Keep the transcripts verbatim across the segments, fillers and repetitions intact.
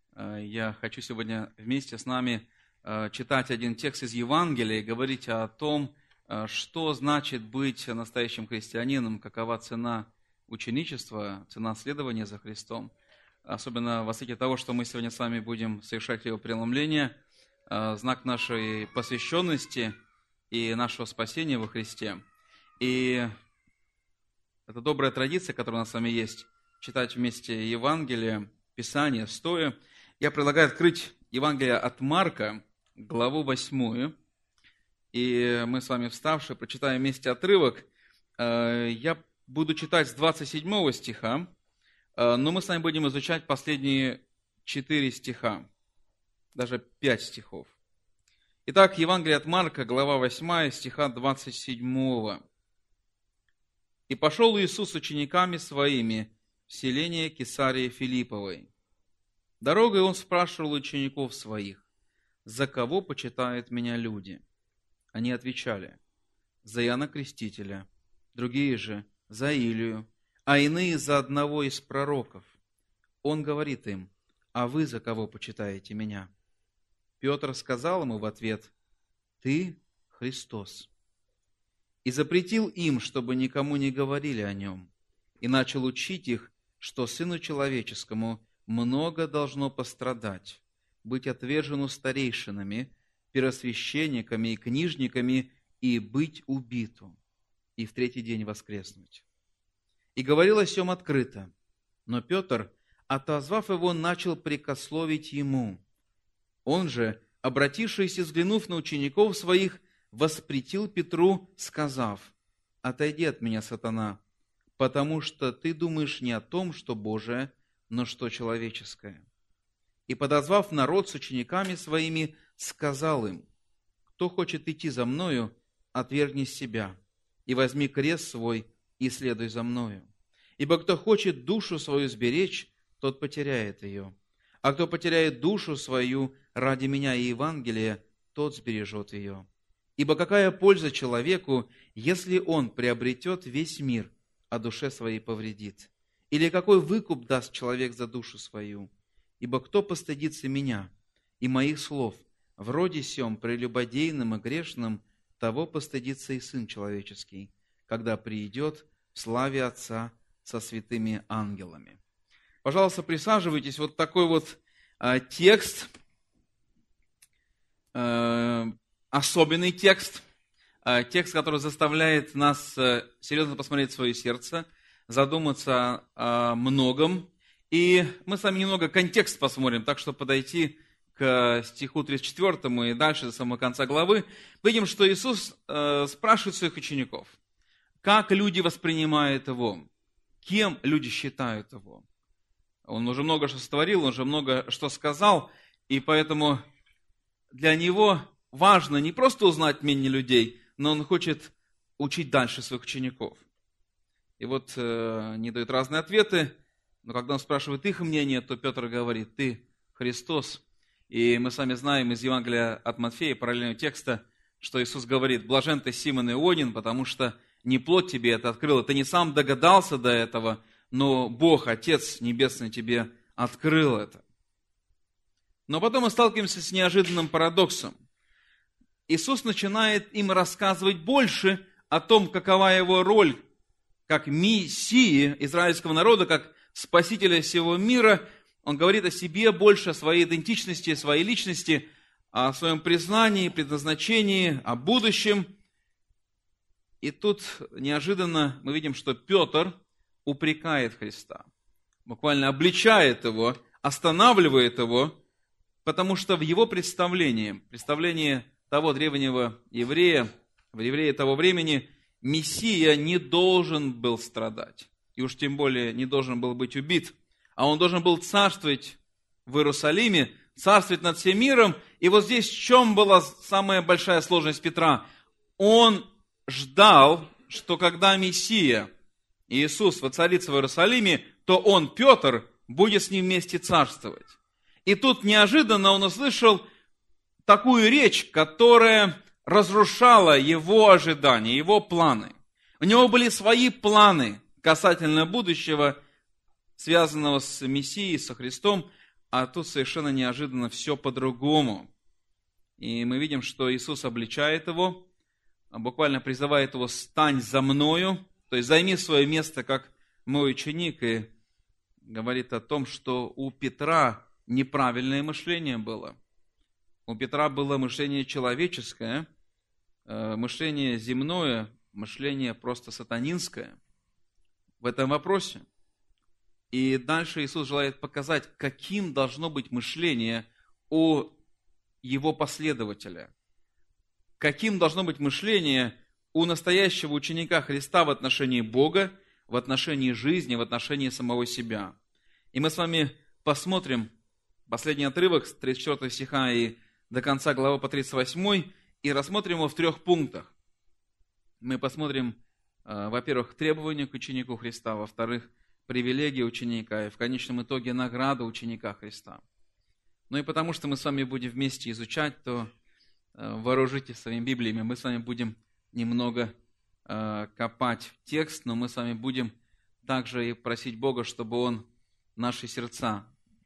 Я хочу сегодня вместе с нами читать один текст из Евангелия и говорить о том, что значит быть настоящим христианином, какова цена ученичества, цена следования за Христом. Особенно во свете того, что мы сегодня с вами будем совершать его преломление, знак нашей посвященности и нашего спасения во Христе. И это добрая традиция, которая у нас с вами есть, читать вместе Евангелие, Писание, стоя. Я предлагаю открыть Евангелие от Марка, главу восьмую. И мы с вами, вставшие, прочитаем вместе отрывок. Я буду читать с двадцать седьмого стиха, но мы с вами будем изучать последние четыре стиха, даже пять стихов. Итак, Евангелие от Марка, глава восьмая, стиха двадцать седьмого. «И пошел Иисус с учениками своими в селение Кесарии Филипповой. Дорогой он спрашивал учеников своих: за кого почитают меня люди? Они отвечали: за Иоанна Крестителя, другие же за Илию, а иные за одного из пророков. Он говорит им: а вы за кого почитаете меня? Петр сказал ему в ответ: ты Христос. И запретил им, чтобы никому не говорили о нем, и начал учить их, что Сыну Человеческому много должно пострадать, быть отвержену старейшинами, первосвященниками и книжниками, и быть убиту, и в третий день воскреснуть. И говорил о сем открыто. Но Петр, отозвав его, начал прекословить ему. Он же, обратившись и взглянув на учеников своих, воспретил Петру, сказав: отойди от меня, сатана, потому что ты думаешь не о том, что Божие, но что человеческое. И, подозвав народ с учениками своими, сказал им: кто хочет идти за мною, отвергни себя, и возьми крест свой, и следуй за мною. Ибо кто хочет душу свою сберечь, тот потеряет ее. А кто потеряет душу свою ради меня и Евангелия, тот сбережет ее. Ибо какая польза человеку, если он приобретет весь мир, а душе своей повредит? Или какой выкуп даст человек за душу свою? Ибо кто постыдится меня и моих слов в роде сем прелюбодейным и грешным, того постыдится и Сын Человеческий, когда приидет в славе Отца со святыми ангелами». Пожалуйста, присаживайтесь. Вот такой вот э, текст, э, особенный текст, э, текст, который заставляет нас э, серьезно посмотреть в свое сердце, задуматься о многом. И мы с вами немного контекст посмотрим, так что подойти к стиху тридцать четвёртому и дальше до самого конца главы. Видим, что Иисус э, спрашивает своих учеников, как люди воспринимают Его, кем люди считают Его. Он уже много что сотворил, он уже много что сказал, и поэтому для Него важно не просто узнать мнение людей, но Он хочет учить дальше своих учеников. И вот э, они дают разные ответы, но когда он спрашивает их мнение, то Петр говорит: ты Христос. И мы с вами знаем из Евангелия от Матфея, параллельного текста, что Иисус говорит: блажен ты, Симон Ионин, потому что не плоть тебе это открыла, ты не сам догадался до этого, но Бог, Отец Небесный, тебе открыл это. Но потом мы сталкиваемся с неожиданным парадоксом. Иисус начинает им рассказывать больше о том, какова его роль как Мессии израильского народа, как Спасителя всего мира. Он говорит о себе больше, о своей идентичности, о своей личности, о своем признании, предназначении, о будущем. И тут неожиданно мы видим, что Петр упрекает Христа, буквально обличает Его, останавливает Его, потому что в его представлении, представлении того древнего еврея, в евреи того времени, Мессия не должен был страдать, и уж тем более не должен был быть убит, а он должен был царствовать в Иерусалиме, царствовать над всем миром. И вот здесь в чем была самая большая сложность Петра? Он ждал, что когда Мессия, Иисус, воцарится в Иерусалиме, то он, Петр, будет с ним вместе царствовать. И тут неожиданно он услышал такую речь, которая разрушала его ожидания, его планы. У него были свои планы касательно будущего, связанного с Мессией, со Христом. а тут совершенно неожиданно все по-другому. И мы видим, что Иисус обличает его, буквально призывает его: «Стань за мною», то есть займи свое место как мой ученик, и говорит о том, что у Петра неправильное мышление было. У Петра было мышление человеческое, мышление земное, мышление просто сатанинское в этом вопросе. И дальше Иисус желает показать, каким должно быть мышление у его последователя. Каким должно быть мышление у настоящего ученика Христа в отношении Бога, в отношении жизни, в отношении самого себя. И мы с вами посмотрим последний отрывок с тридцать четвёртого стиха и до конца главы по тридцать восьмой, и рассмотрим его в трех пунктах. Мы посмотрим, во-первых, требования к ученику Христа, во-вторых, привилегии ученика, и в конечном итоге награда ученика Христа. Ну и потому что мы с вами будем вместе изучать, то вооружитесь своими Библиями. Мы с вами будем немного копать в текст, но мы с вами будем также и просить Бога, чтобы Он наши сердца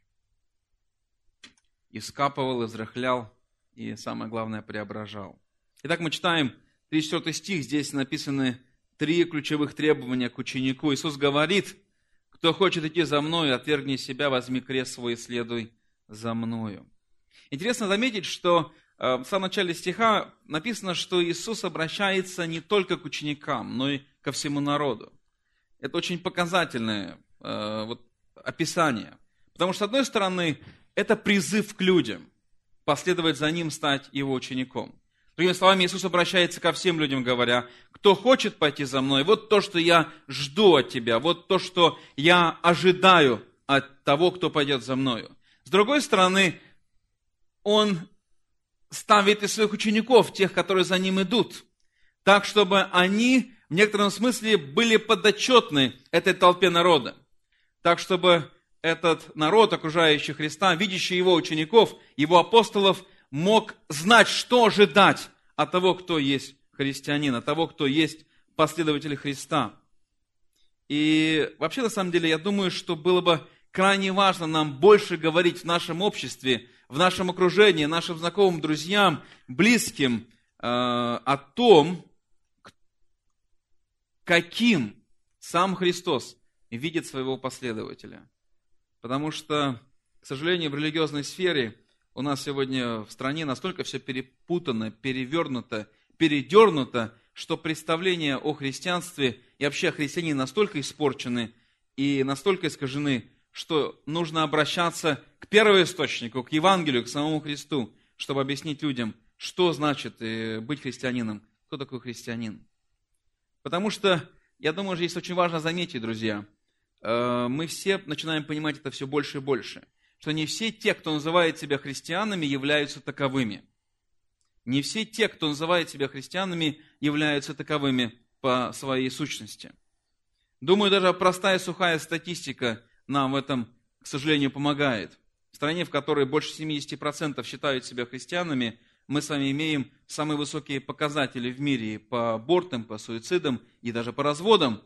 искапывал, изрыхлял и, самое главное, преображал. Итак, мы читаем тридцать четвёртый стих. Здесь написаны три ключевых требования к ученику. Иисус говорит: «Кто хочет идти за мною, отвергни себя, возьми крест свой и следуй за мною». Интересно заметить, что в самом начале стиха написано, что Иисус обращается не только к ученикам, но и ко всему народу. Это очень показательное э, вот, описание. Потому что, с одной стороны, это призыв к людям, последовать за Ним, стать Его учеником. Другими словами, Иисус обращается ко всем людям, говоря: кто хочет пойти за мной, вот то, что я жду от тебя, вот то, что я ожидаю от того, кто пойдет за мною. С другой стороны, Он ставит и своих учеников, тех, которые за Ним идут, так, чтобы они в некотором смысле были подотчетны этой толпе народа. Так, чтобы этот народ, окружающий Христа, видящий Его учеников, Его апостолов, мог знать, что ожидать от того, кто есть христианин, от того, кто есть последователь Христа. И вообще, на самом деле, я думаю, что было бы крайне важно нам больше говорить в нашем обществе, в нашем окружении, нашим знакомым, друзьям, близким э, о том, каким сам Христос видит своего последователя. Потому что, к сожалению, в религиозной сфере у нас сегодня в стране настолько все перепутано, перевернуто, передернуто, что представления о христианстве и вообще о христиане настолько испорчены и настолько искажены, что нужно обращаться к первоисточнику, к Евангелию, к самому Христу, чтобы объяснить людям, что значит быть христианином, кто такой христианин. Потому что, я думаю, здесь очень важно заметить, друзья, мы все начинаем понимать это все больше и больше, что не все те, кто называет себя христианами, являются таковыми. Не все те, кто называет себя христианами, являются таковыми по своей сущности. Думаю, даже простая сухая статистика нам в этом, к сожалению, помогает. В стране, в которой больше семьдесят процентов считают себя христианами, мы с вами имеем самые высокие показатели в мире по абортам, по суицидам и даже по разводам.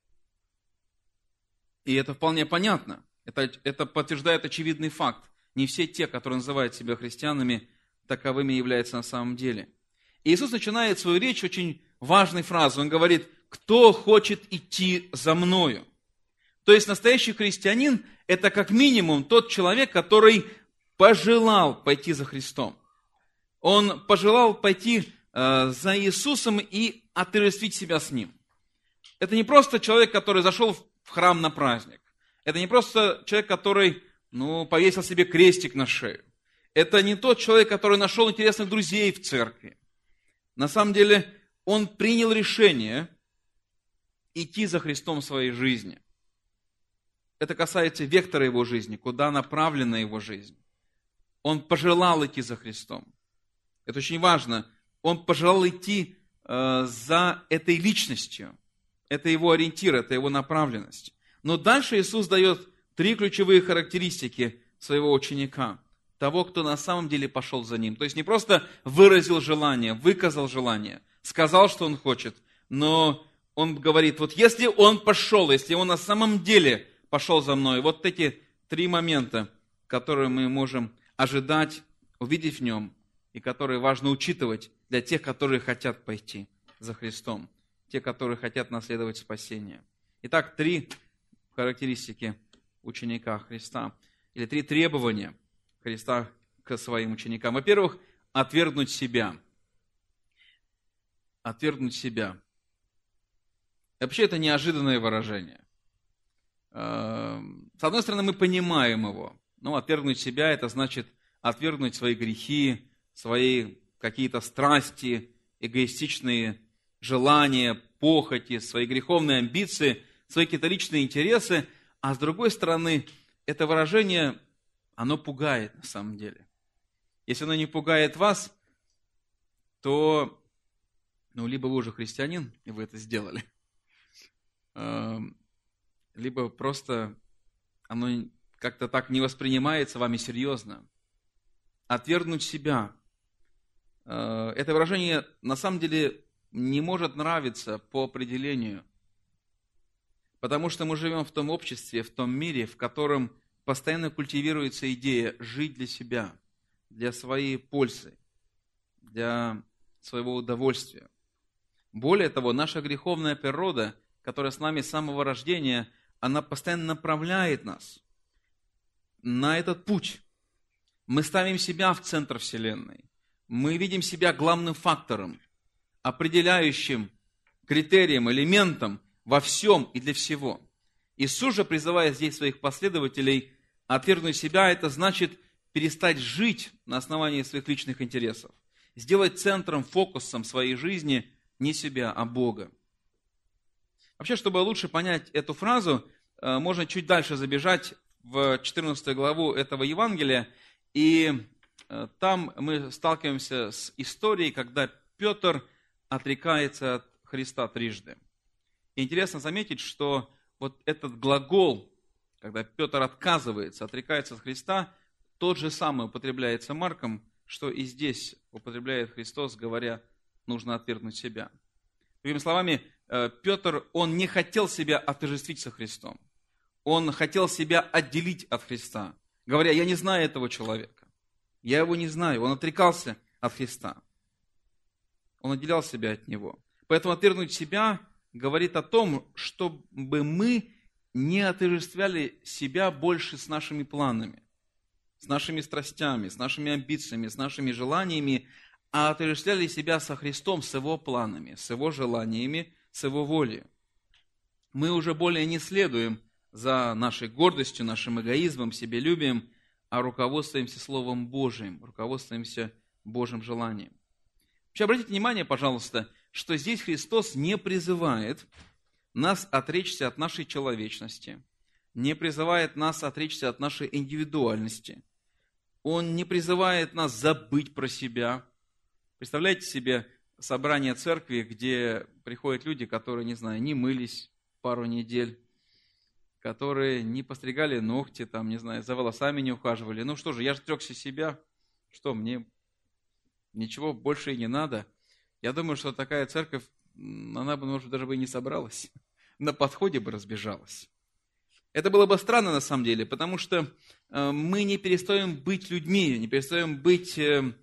И это вполне понятно. Это, это подтверждает очевидный факт. Не все те, которые называют себя христианами, таковыми являются на самом деле. И Иисус начинает свою речь очень важной фразой. Он говорит: «Кто хочет идти за мною?» То есть настоящий христианин – это как минимум тот человек, который пожелал пойти за Христом. Он пожелал пойти э, за Иисусом и отождествить себя с Ним. Это не просто человек, который зашел в храм на праздник. Это не просто человек, который ну, повесил себе крестик на шею. Это не тот человек, который нашел интересных друзей в церкви. На самом деле, он принял решение идти за Христом в своей жизни. Это касается вектора его жизни, куда направлена его жизнь. Он пожелал идти за Христом. Это очень важно. Он пожелал идти э, за этой личностью. Это его ориентир, это его направленность. Но дальше Иисус дает три ключевые характеристики своего ученика. Того, кто на самом деле пошел за ним. То есть не просто выразил желание, выказал желание, сказал, что он хочет, но он говорит, вот если он пошел, если он на самом деле пошел за мной, вот эти три момента которые мы можем ожидать, увидеть в нем, и которые важно учитывать для тех, которые хотят пойти за Христом, те, которые хотят наследовать спасение. Итак, три характеристики ученика Христа, или три требования Христа к своим ученикам. Во-первых, отвергнуть себя. Отвергнуть себя. Вообще, это неожиданное выражение. С одной стороны, мы понимаем его. Ну, отвергнуть себя, это значит отвергнуть свои грехи, свои какие-то страсти, эгоистичные желания, похоти, свои греховные амбиции, свои какие-то личные интересы. А с другой стороны, это выражение, оно пугает на самом деле. Если оно не пугает вас, то, ну, либо вы уже христианин, и вы это сделали, либо просто оно как-то так не воспринимается вами серьезно. Отвергнуть себя. Это выражение на самом деле не может нравиться по определению, потому что мы живем в том обществе, в том мире, в котором постоянно культивируется идея жить для себя, для своей пользы, для своего удовольствия. Более того, наша греховная природа, которая с нами с самого рождения, она постоянно направляет нас на этот путь. Мы ставим себя в центр Вселенной. Мы видим себя главным фактором, определяющим критерием, элементом во всем и для всего. Иисус же, призывая здесь своих последователей отвергнуть себя, это значит перестать жить на основании своих личных интересов, сделать центром, фокусом своей жизни не себя, а Бога. Вообще, чтобы лучше понять эту фразу, можно чуть дальше забежать в четырнадцатую главу этого Евангелия, и там мы сталкиваемся с историей, когда Петр отрекается от Христа трижды. И интересно заметить, что вот этот глагол, когда Петр отказывается, отрекается от Христа, тот же самый употребляется Марком, что и здесь употребляет Христос, говоря, нужно отвергнуть себя. Другими словами, Петр, он не хотел себя отождествить со Христом. Он хотел себя отделить от Христа, говоря, я не знаю этого человека. Я его не знаю. Он отрекался от Христа. Он отделял себя от Него. Поэтому отвергнуть себя говорит о том, чтобы мы не отождествляли себя больше с нашими планами, с нашими страстями, с нашими амбициями, с нашими желаниями, а отождествляли себя со Христом, с Его планами, с Его желаниями, с Его волей. Мы уже более не следуем за нашей гордостью, нашим эгоизмом, себелюбием, а руководствуемся Словом Божиим, руководствуемся Божьим желанием. Вообще, обратите внимание, пожалуйста, что здесь Христос не призывает нас отречься от нашей человечности, не призывает нас отречься от нашей индивидуальности. Он не призывает нас забыть про себя. Представляете себе собрание церкви, где приходят люди, которые, не знаю, не мылись пару недель, которые не постригали ногти, там, не знаю, за волосами не ухаживали. Ну что же, я же отрекся себя, что мне ничего больше и не надо. Я думаю, что такая церковь, она бы, может, даже бы и не собралась, на подходе бы разбежалась. Это было бы странно на самом деле, потому что мы не перестаем быть людьми, не перестаем быть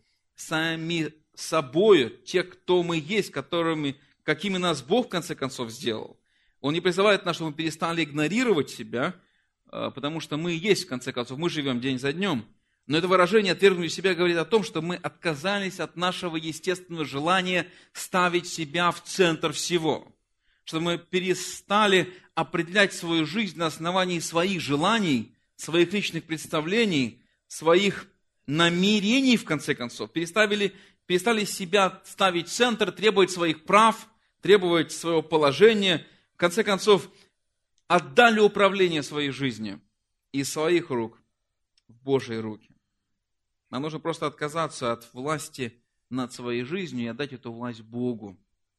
сами собою, те, кто мы есть, которыми, какими нас Бог в конце концов сделал. Он не призывает нас, чтобы мы перестали игнорировать себя, потому что мы есть, в конце концов, мы живем день за днем. Но это выражение «отвергнуть себя» говорит о том, что мы отказались от нашего естественного желания ставить себя в центр всего. Что мы перестали определять свою жизнь на основании своих желаний, своих личных представлений, своих намерений, в конце концов. Перестали, перестали себя ставить в центр, требовать своих прав, требовать своего положения. В конце концов, отдали управление своей жизнью из своих рук в Божьи руки. Нам нужно просто отказаться от власти над своей жизнью и отдать эту власть Богу.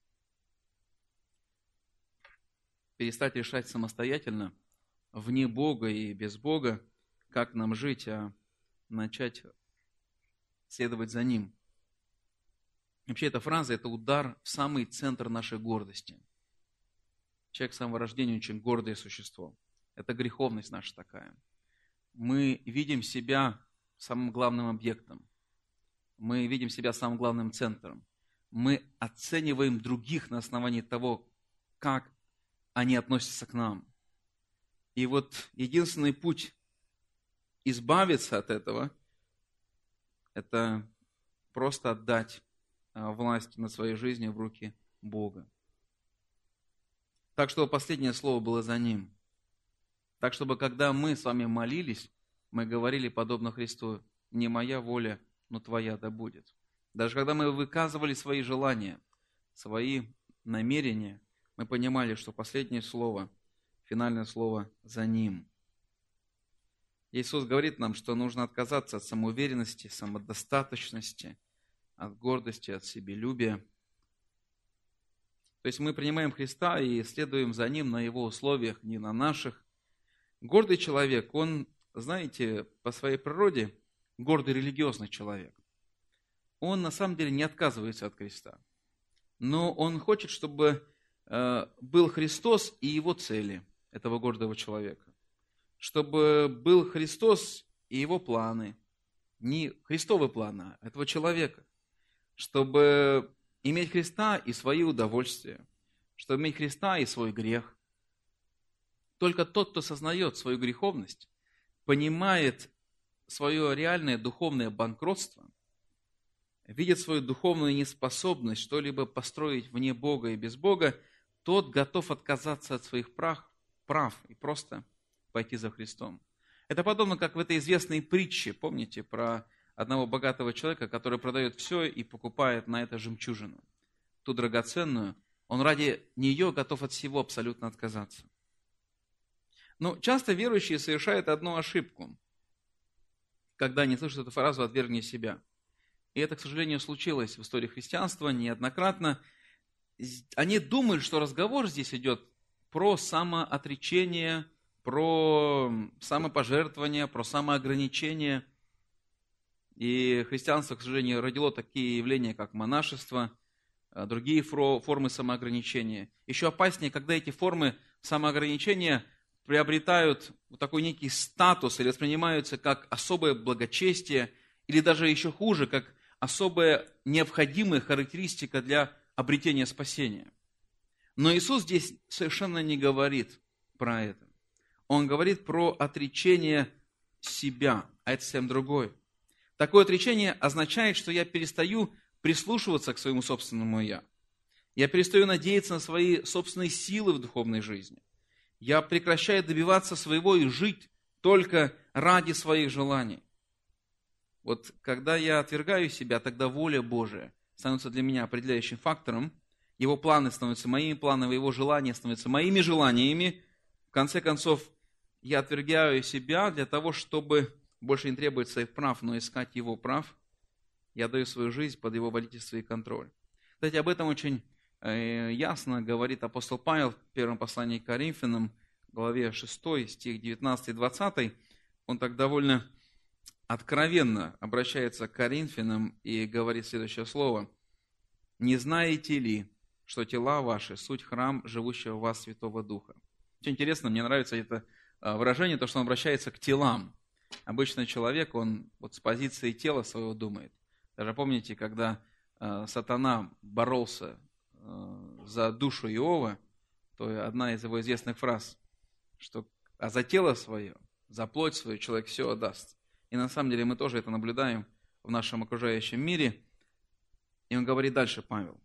Перестать решать самостоятельно, вне Бога и без Бога, как нам жить, а начать следовать за Ним. Вообще, эта фраза – это удар в самый центр нашей гордости. Человек с самого рождения очень гордое существо. Это греховность наша такая. мы видим себя самым главным объектом. Мы видим себя самым главным центром. Мы оцениваем других на основании того, как они относятся к нам. И вот единственный путь избавиться от этого, это просто отдать власть над своей жизнью в руки Бога. Так, чтобы последнее слово было за Ним. Так, чтобы когда мы с вами молились, мы говорили подобно Христу: «Не моя воля, но Твоя да будет». Даже когда мы выказывали свои желания, свои намерения, мы понимали, что последнее слово, финальное слово за Ним. Иисус говорит нам, что нужно отказаться от самоуверенности, самодостаточности, от гордости, от себелюбия. То есть мы принимаем Христа и следуем за Ним на Его условиях, не на наших. Гордый человек, он, знаете, по своей природе гордый религиозный человек. Он на самом деле не отказывается от креста. Но он хочет, чтобы э, был Христос и Его цели, этого гордого человека. Чтобы был Христос и Его планы. Не Христовы планы, а этого человека. Чтобы иметь Христа и свои удовольствия. Чтобы иметь Христа и свой грех. Только тот, кто сознает свою греховность, понимает свое реальное духовное банкротство, видит свою духовную неспособность что-либо построить вне Бога и без Бога, тот готов отказаться от своих прав, прав и просто пойти за Христом. Это подобно, как в этой известной притче, помните, про одного богатого человека, который продает все и покупает на это жемчужину, ту драгоценную, он ради нее готов от всего абсолютно отказаться. Но часто верующие совершают одну ошибку, когда они слышат эту фразу «отвергни себя». И это, к сожалению, случилось в истории христианства неоднократно. Они думают, что разговор здесь идет про самоотречение, про самопожертвование, про самоограничение. И христианство, к сожалению, родило такие явления, как монашество, другие формы самоограничения. Еще опаснее, когда эти формы самоограничения приобретают вот такой некий статус или воспринимаются как особое благочестие, или даже еще хуже, как особая необходимая характеристика для обретения спасения. Но Иисус здесь совершенно не говорит про это. Он говорит про отречение себя, а это совсем другое. Такое отречение означает, что я перестаю прислушиваться к своему собственному «я». Я перестаю надеяться на свои собственные силы в духовной жизни. Я прекращаю добиваться своего и жить только ради своих желаний. Вот когда я отвергаю себя, тогда воля Божия становится для меня определяющим фактором. Его планы становятся моими планами, его желания становятся моими желаниями. В конце концов, я отвергаю себя для того, чтобы больше не требовать своих прав, но искать его прав. Я даю свою жизнь под его водительство и контроль. Кстати, об этом очень ясно говорит апостол Павел в первом послании к Коринфянам, главе шестой, стих девятнадцатый двадцатый. Он так довольно откровенно обращается к Коринфянам и говорит следующее слово. «Не знаете ли, что тела ваши – суть храм живущего в вас Святого Духа?» Очень интересно, мне нравится это выражение, то, что он обращается к телам. Обычно человек, он вот с позиции тела своего думает. Даже помните, когда сатана боролся за душу Иова, то одна из его известных фраз, что а за тело свое, за плоть свою человек все отдаст. И на самом деле мы тоже это наблюдаем в нашем окружающем мире. И он говорит дальше, Павел.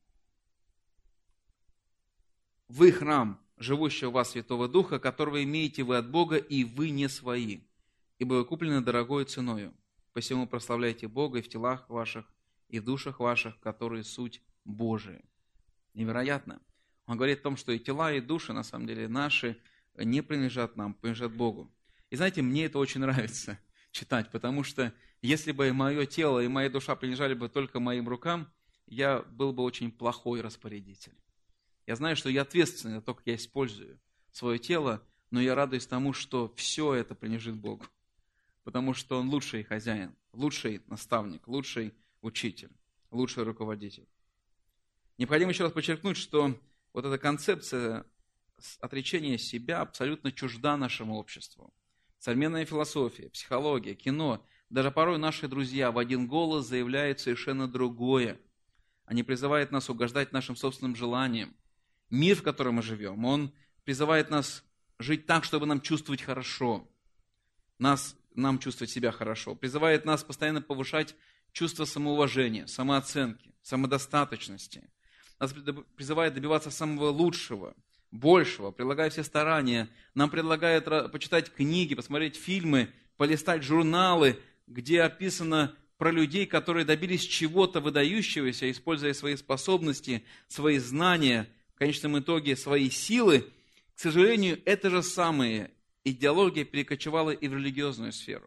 «Вы храм, живущего в вас Святого Духа, которого имеете вы от Бога, и вы не свои, ибо вы куплены дорогою ценою. Посему прославляйте Бога и в телах ваших, и в душах ваших, которые суть Божия». Невероятно. Он говорит о том, что и тела, и души, на самом деле, наши не принадлежат нам, принадлежат Богу. И знаете, мне это очень нравится читать, потому что если бы мое тело и моя душа принадлежали бы только моим рукам, я был бы очень плохой распорядитель. Я знаю, что я ответственный за то, как я использую свое тело, но я радуюсь тому, что все это принадлежит Богу, потому что Он лучший хозяин, лучший наставник, лучший учитель, лучший руководитель. Необходимо еще раз подчеркнуть, что вот эта концепция отречения себя абсолютно чужда нашему обществу. современная философия, психология, кино, даже порой наши друзья в один голос заявляют совершенно другое. Они призывают нас угождать нашим собственным желаниям. Мир, в котором мы живем, он призывает нас жить так, чтобы нам чувствовать хорошо. Нас, нам чувствовать себя хорошо. Призывает нас постоянно повышать чувство самоуважения, самооценки, самодостаточности. Нас призывает добиваться самого лучшего, большего, прилагая все старания. Нам предлагают почитать книги, посмотреть фильмы, полистать журналы, где описано про людей, которые добились чего-то выдающегося, используя свои способности, свои знания, в конечном итоге свои силы. К сожалению, эта же самая идеология перекочевала и в религиозную сферу.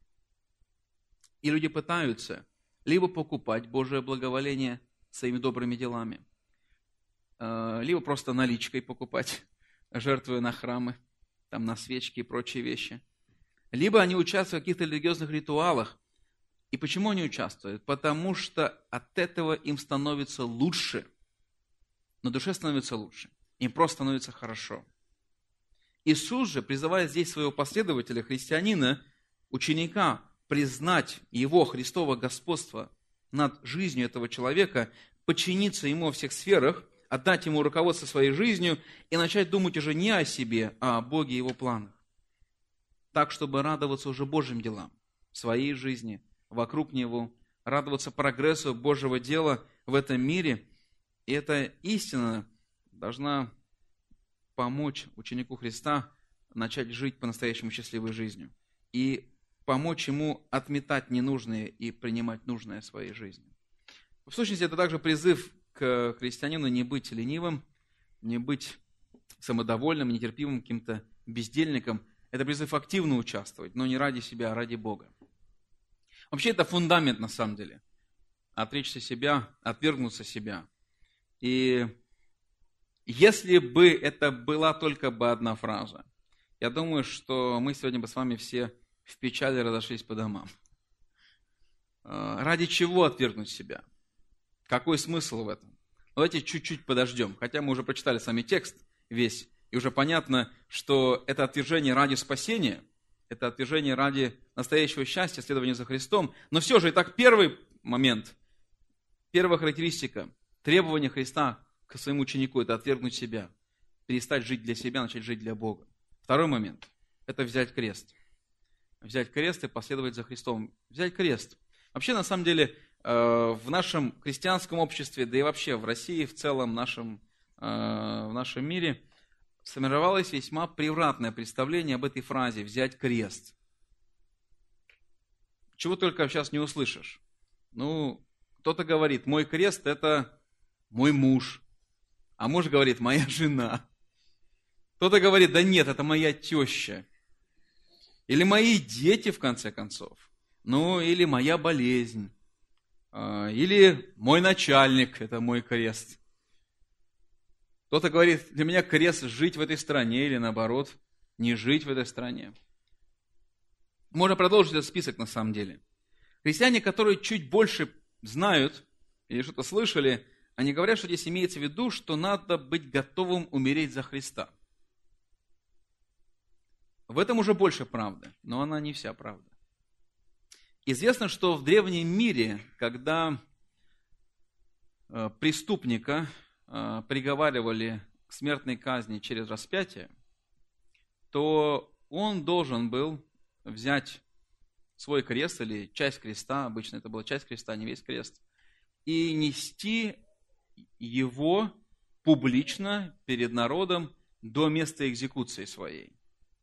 И люди пытаются либо покупать Божие благоволение своими добрыми делами, либо просто наличкой покупать, жертвуя на храмы, там, на свечки и прочие вещи. Либо они участвуют в каких-то религиозных ритуалах. И почему они участвуют? Потому что от этого им становится лучше. На душе становится лучше. Им просто становится хорошо. Иисус же призывает здесь своего последователя, христианина, ученика, признать его, Христово господство над жизнью этого человека, подчиниться ему во всех сферах, отдать ему руководство своей жизнью и начать думать уже не о себе, а о Боге и его планах. Так, чтобы радоваться уже Божьим делам в своей жизни, вокруг него, радоваться прогрессу Божьего дела в этом мире. И эта истина должна помочь ученику Христа начать жить по-настоящему счастливой жизнью и помочь ему отметать ненужное и принимать нужное в своей жизни. В сущности, это также призыв к христианину не быть ленивым, не быть самодовольным, нетерпимым, каким-то бездельником. Это призыв активно участвовать, но не ради себя, а ради Бога. Вообще это фундамент на самом деле. Отречься себя, отвергнуться себя. И если бы это была только бы одна фраза, я думаю, что мы сегодня бы с вами все в печали разошлись по домам. Ради чего отвергнуть себя? Какой смысл в этом? Давайте чуть-чуть подождем. Хотя мы уже прочитали с вами текст весь, и уже понятно, что это отвержение ради спасения, это отвержение ради настоящего счастья, следования за Христом. Но все же, итак, первый момент, первая характеристика, требование Христа к своему ученику – это отвергнуть себя, перестать жить для себя, начать жить для Бога. Второй момент – это взять крест. Взять крест и последовать за Христом. Взять крест. Вообще, на самом деле, в нашем христианском обществе, да и вообще в России в целом, в нашем, в нашем мире, сформировалось весьма превратное представление об этой фразе «взять крест». Чего только сейчас не услышишь. Ну, кто-то говорит, мой крест – это мой муж, а муж говорит, моя жена. Кто-то говорит, да нет, это моя теща. Или мои дети, в конце концов. Ну, или моя болезнь. Или мой начальник – это мой крест. Кто-то говорит, для меня крест жить в этой стране, или наоборот, не жить в этой стране. Можно продолжить этот список на самом деле. Христиане, которые чуть больше знают или что-то слышали, они говорят, что здесь имеется в виду, что надо быть готовым умереть за Христа. В этом уже больше правды, но она не вся правда. Известно, что в древнем мире, когда преступника приговаривали к смертной казни через распятие, то он должен был взять свой крест или часть креста, обычно это была часть креста, не весь крест, и нести его публично перед народом до места экзекуции своей.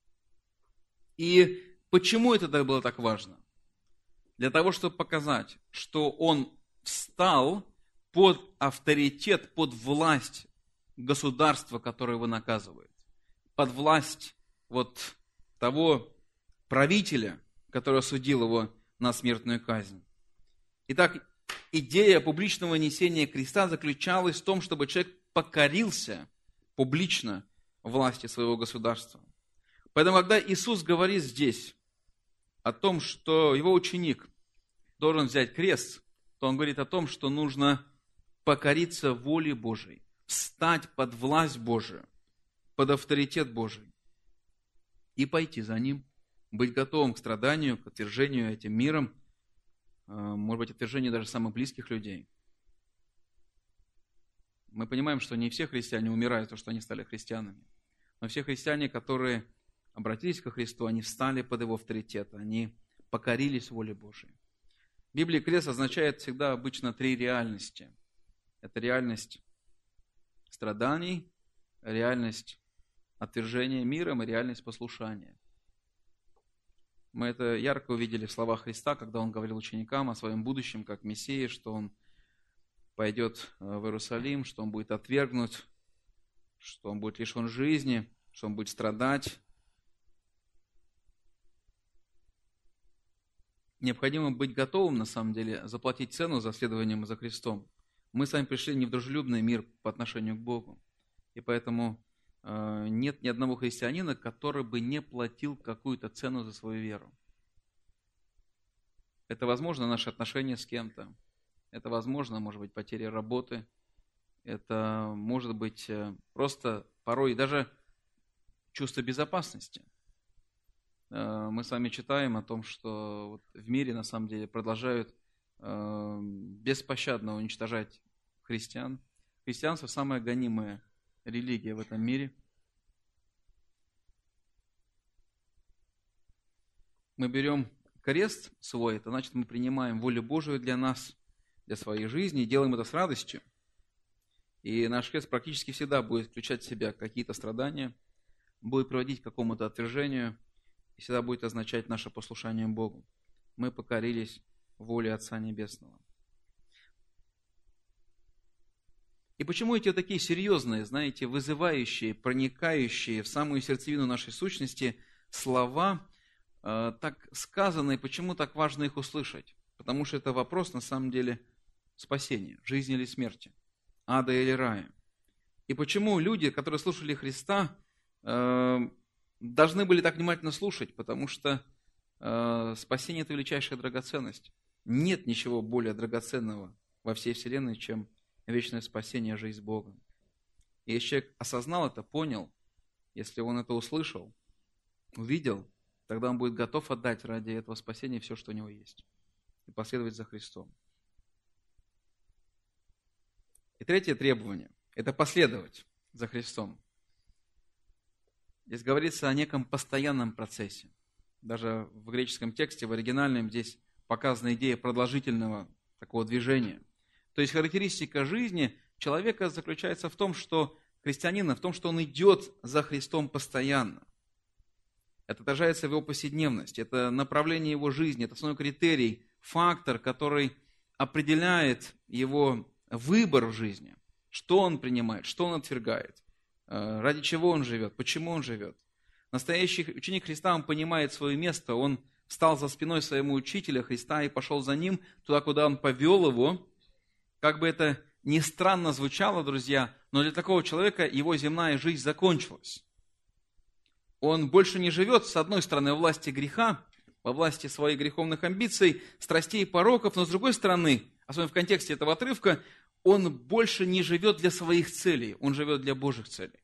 И почему это было так важно? Для того, чтобы показать, что он встал под авторитет, под власть государства, которое его наказывает, под власть вот того правителя, который осудил его на смертную казнь. Итак, идея публичного несения креста заключалась в том, чтобы человек покорился публично власти своего государства. Поэтому, когда Иисус говорит здесь о том, что его ученик должен взять крест, то он говорит о том, что нужно покориться воле Божией, встать под власть Божию, под авторитет Божий и пойти за ним, быть готовым к страданию, к отвержению этим миром, может быть, отвержению даже самых близких людей. Мы понимаем, что не все христиане умирают, потому что они стали христианами. Но все христиане, которые обратились ко Христу, они встали под Его авторитет, они покорились воле Божией. В Библии крест означает всегда обычно три реальности. Это реальность страданий, реальность отвержения миром и реальность послушания. Мы это ярко увидели в словах Христа, когда Он говорил ученикам о своем будущем, как Мессии, что Он пойдет в Иерусалим, что Он будет отвергнут, что Он будет лишен жизни, что Он будет страдать. Необходимо быть готовым, на самом деле, заплатить цену за следованием за Христом. Мы с вами пришли не в дружелюбный мир по отношению к Богу. И поэтому э, нет ни одного христианина, который бы не платил какую-то цену за свою веру. Это, возможно, наши отношения с кем-то. Это, возможно, может быть, потеря работы. Это может быть э, просто порой даже чувство безопасности. Э, мы с вами читаем о том, что вот в мире, на самом деле, продолжают беспощадно уничтожать христиан. Христианство – самая гонимая религия в этом мире. Мы берем крест свой, это значит, мы принимаем волю Божию для нас, для своей жизни, и делаем это с радостью. И наш крест практически всегда будет включать в себя какие-то страдания, будет приводить к какому-то отвержению, и всегда будет означать наше послушание Богу. Мы покорились воле Отца Небесного. И почему эти такие серьезные, знаете, вызывающие, проникающие в самую сердцевину нашей сущности слова э, так сказаны, и почему так важно их услышать? Потому что это вопрос, на самом деле, спасения, жизни или смерти, ада или рая. И почему люди, которые слушали Христа, э, должны были так внимательно слушать? Потому что э, спасение – это величайшая драгоценность. Нет ничего более драгоценного во всей вселенной, чем вечное спасение, жизнь с Богом. И если человек осознал это, понял, если он это услышал, увидел, тогда он будет готов отдать ради этого спасения все, что у него есть, и последовать за Христом. И третье требование – это последовать за Христом. Здесь говорится о неком постоянном процессе. Даже в греческом тексте, в оригинальном, здесь показана идея продолжительного такого движения. То есть характеристика жизни человека заключается в том, что христианина, в том, что он идет за Христом постоянно. Это отражается в его повседневности, это направление его жизни, это основной критерий, фактор, который определяет его выбор в жизни, что он принимает, что он отвергает, ради чего он живет, почему он живет. Настоящий ученик Христа, он понимает свое место, он встал за спиной своему учителя Христа и пошел за ним туда, куда он повел его. Как бы это ни странно звучало, друзья, но для такого человека его земная жизнь закончилась. Он больше не живет, с одной стороны, во власти греха, во власти своих греховных амбиций, страстей и пороков, но с другой стороны, особенно в контексте этого отрывка, он больше не живет для своих целей, он живет для Божьих целей.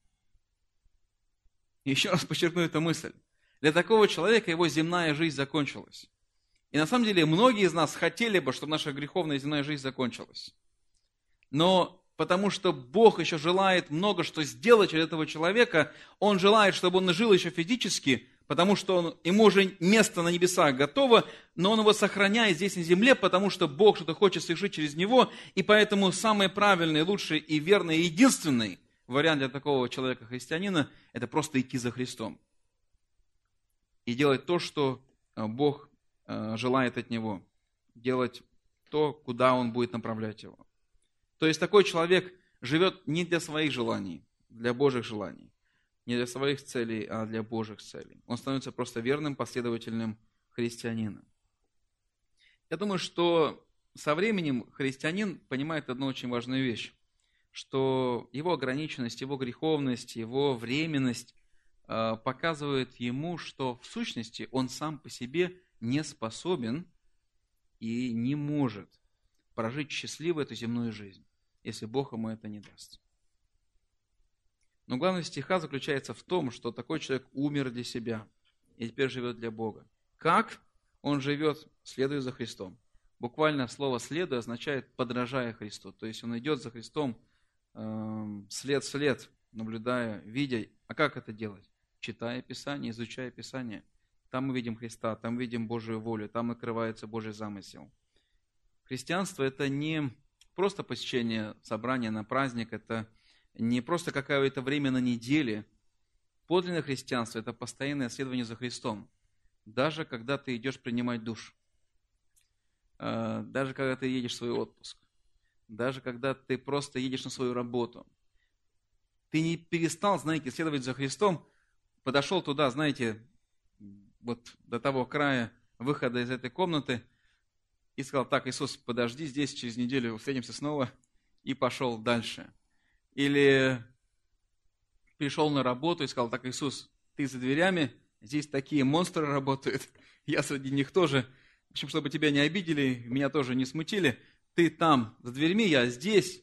Еще раз подчеркну эту мысль. Для такого человека его земная жизнь закончилась. И на самом деле многие из нас хотели бы, чтобы наша греховная земная жизнь закончилась. Но потому что Бог еще желает много что сделать через этого человека, Он желает, чтобы он жил еще физически, потому что он, ему уже место на небесах готово, но он его сохраняет здесь на земле, потому что Бог что-то хочет совершить через него, и поэтому самый правильный, лучший и верный, и единственный вариант для такого человека-христианина – это просто идти за Христом и делать то, что Бог желает от него, делать то, куда Он будет направлять его. То есть такой человек живет не для своих желаний, для Божьих желаний, не для своих целей, а для Божьих целей. Он становится просто верным, последовательным христианином. Я думаю, что со временем христианин понимает одну очень важную вещь, что его ограниченность, его греховность, его временность э, показывает ему, что в сущности он сам по себе не способен и не может прожить счастливо эту земную жизнь, если Бог ему это не даст. Но главность стиха заключается в том, что такой человек умер для себя. и теперь живет для Бога. Как он живет, следуя за Христом? Буквально слово «следуя» означает «подражая Христу». То есть он идет за Христом э, след в след, наблюдая, видя. А как это делать? Читая Писание, изучая Писание. Там мы видим Христа, там видим Божию волю, там открывается Божий замысел. Христианство – это не просто посещение собрания на праздник, это не просто какое-то время на неделе. Подлинное христианство – это постоянное следование за Христом. Даже когда ты идешь принимать душ, даже когда ты едешь в свой отпуск, даже когда ты просто едешь на свою работу. Ты не перестал, знаете, следовать за Христом, подошел туда, знаете, вот до того края выхода из этой комнаты и сказал: так, Иисус, подожди здесь, через неделю встретимся снова, и пошел дальше. Или пришел на работу и сказал: так, Иисус, ты за дверями, здесь такие монстры работают, я среди них тоже. В общем, чтобы тебя не обидели, меня тоже не смутили, ты там за дверьми, я здесь.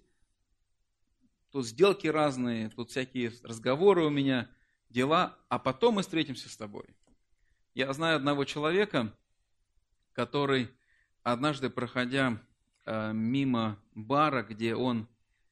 Тут сделки разные, тут всякие разговоры у меня, дела, а потом мы встретимся с тобой. Я знаю одного человека, который однажды, проходя э, мимо бара, где он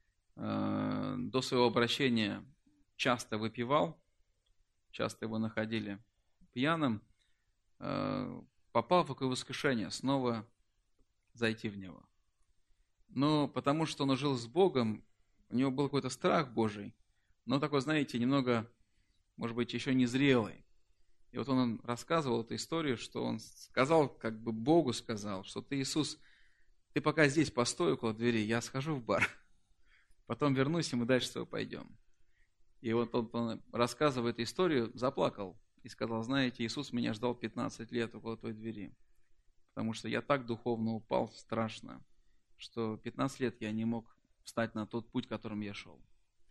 э, до своего обращения часто выпивал, часто его находили пьяным, э, попал в такое искушение снова зайти в него. Но потому что он жил с Богом, у него был какой-то страх Божий, но такой, знаете, немного, может быть, еще незрелый. И вот он рассказывал эту историю, что он сказал, как бы Богу сказал, что ты, Иисус, ты пока здесь постой около двери, я схожу в бар, потом вернусь, и мы дальше с тобой пойдем. И вот он, он рассказывая эту историю, заплакал и сказал: знаете, Иисус меня ждал пятнадцать лет около той двери, потому что я так духовно упал страшно, что пятнадцать лет я не мог встать на тот путь, которым я шел.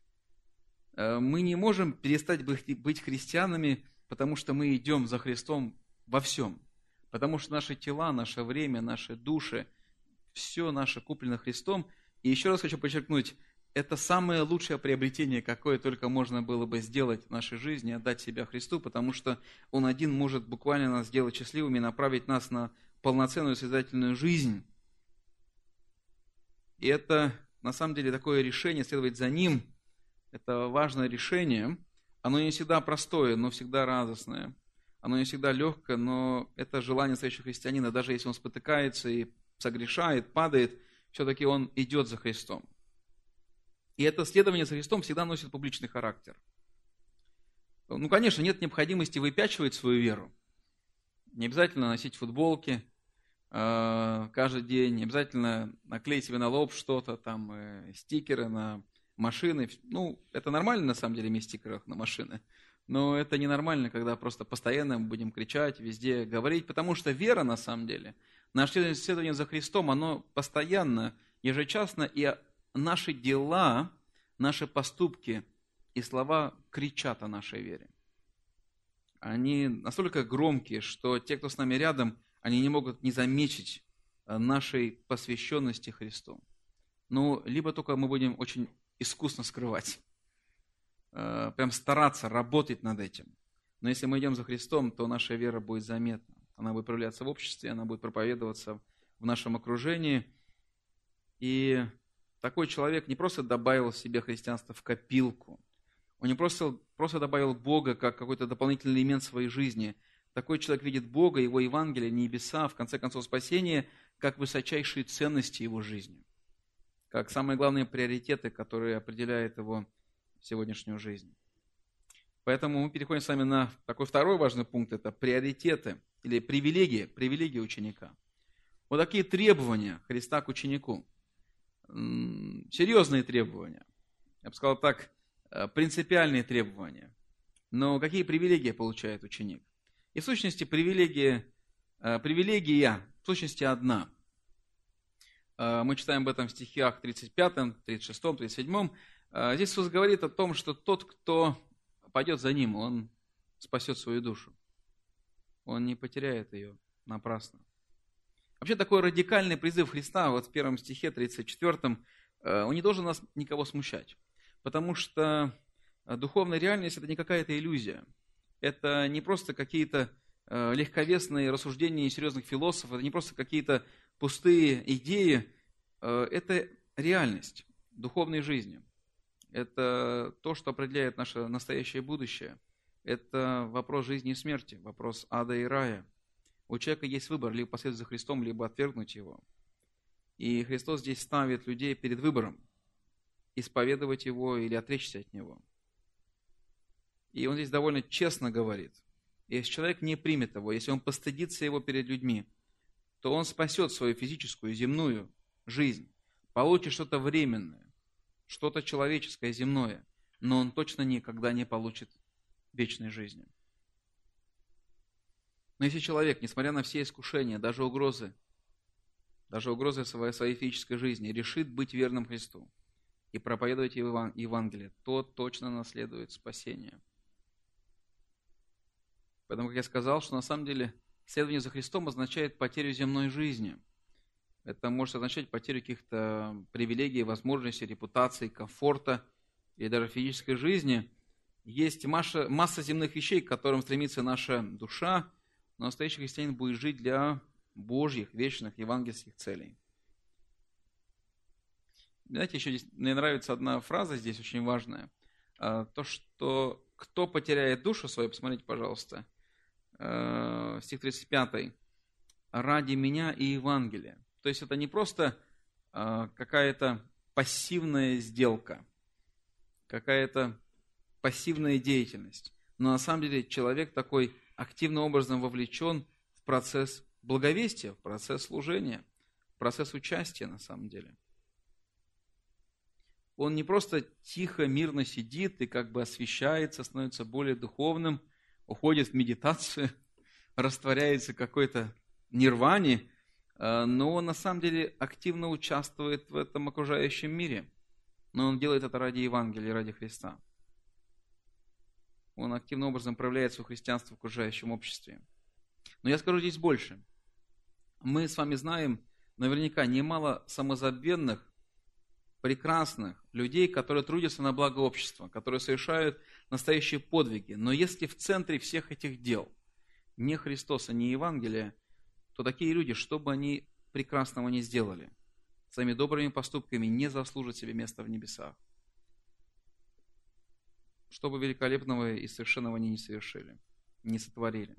Мы не можем перестать быть христианами, потому что мы идем за Христом во всем. Потому что наши тела, наше время, наши души, все наше куплено Христом. И еще раз хочу подчеркнуть, это самое лучшее приобретение, какое только можно было бы сделать в нашей жизни, отдать себя Христу, потому что Он один может буквально нас сделать счастливыми, направить нас на полноценную созидательную жизнь. И это на самом деле такое решение, следовать за Ним, это важное решение. Оно не всегда простое, но всегда радостное. Оно не всегда легкое, но это желание настоящего христианина. Даже если он спотыкается и согрешает, падает, все-таки он идет за Христом. И это следование за Христом всегда носит публичный характер. Ну, конечно, нет необходимости выпячивать свою веру. Не обязательно носить футболки э, каждый день, не обязательно наклеить себе на лоб что-то, там, э, стикеры на машины. Ну, это нормально, на самом деле, иметь стикеры на машины. Но это ненормально, когда просто постоянно мы будем кричать, везде говорить, потому что вера, на самом деле, наше следование за Христом, оно постоянно, ежечасно, и наши дела, наши поступки и слова кричат о нашей вере. Они настолько громкие, что те, кто с нами рядом, они не могут не заметить нашей посвященности Христу. Ну, либо только мы будем очень искусно скрывать, прям стараться работать над этим. Но если мы идем за Христом, то наша вера будет заметна. Она будет проявляться в обществе, она будет проповедоваться в нашем окружении. И такой человек не просто добавил себе христианство в копилку, он не просто, просто добавил Бога как какой-то дополнительный элемент своей жизни. Такой человек видит Бога, Его Евангелие, небеса, в конце концов спасение, как высочайшие ценности его жизни, как самые главные приоритеты, которые определяют его сегодняшнюю жизнь. Поэтому мы переходим с вами на такой второй важный пункт, это приоритеты или привилегии, привилегии ученика. Вот такие требования Христа к ученику. Серьезные требования. Я бы сказал так, принципиальные требования. Но какие привилегии получает ученик? И в сущности привилегия, привилегия в сущности одна. Мы читаем об этом в стихах тридцать пятом, тридцать шестом, тридцать седьмом. Здесь Иисус говорит о том, что тот, кто пойдет за Ним, он спасет свою душу. Он не потеряет ее напрасно. Вообще такой радикальный призыв Христа, вот в первом стихе, тридцать четвёртом, он не должен нас никого смущать. Потому что духовная реальность – это не какая-то иллюзия. Это не просто какие-то э, легковесные рассуждения несерьезных философов, это не просто какие-то пустые идеи, э, это реальность духовной жизни. Это то, что определяет наше настоящее будущее. Это вопрос жизни и смерти, вопрос ада и рая. У человека есть выбор, либо последовать за Христом, либо отвергнуть Его. И Христос здесь ставит людей перед выбором, исповедовать Его или отречься от Него. И Он здесь довольно честно говорит, если человек не примет Его, если он постыдится Его перед людьми, то он спасет свою физическую, земную жизнь, получит что-то временное, что-то человеческое, земное, но он точно никогда не получит вечной жизни. Но если человек, несмотря на все искушения, даже угрозы, даже угрозы своей, своей физической жизни, решит быть верным Христу и проповедовать Евангелие, то точно наследует спасение. Поэтому, как я сказал, что на самом деле следование за Христом означает потерю земной жизни. Это может означать потерю каких-то привилегий, возможностей, репутации, комфорта или даже физической жизни. Есть масса, масса земных вещей, к которым стремится наша душа, но настоящий христианин будет жить для Божьих, вечных, евангельских целей. Знаете, еще здесь, мне нравится одна фраза здесь очень важная. То, что кто потеряет душу свою, посмотрите, пожалуйста, стих тридцать пятый, ради меня и Евангелия. То есть это не просто какая-то пассивная сделка, какая-то пассивная деятельность, но на самом деле человек такой активным образом вовлечен в процесс благовестия, в процесс служения, в процесс участия на самом деле. Он не просто тихо, мирно сидит и как бы освещается, становится более духовным, уходит в медитацию, растворяется в какой-то нирване, но он на самом деле активно участвует в этом окружающем мире. Но он делает это ради Евангелия, ради Христа. Он активным образом проявляет свое христианство в окружающем обществе. Но я скажу здесь больше. Мы с вами знаем наверняка немало самозабвенных, прекрасных людей, которые трудятся на благо общества, которые совершают настоящие подвиги. Но если в центре всех этих дел не Христос, а не Евангелие, то такие люди, что бы они прекрасного не сделали, своими добрыми поступками не заслужат себе места в небесах. Что бы великолепного и совершенного они не совершили, не сотворили.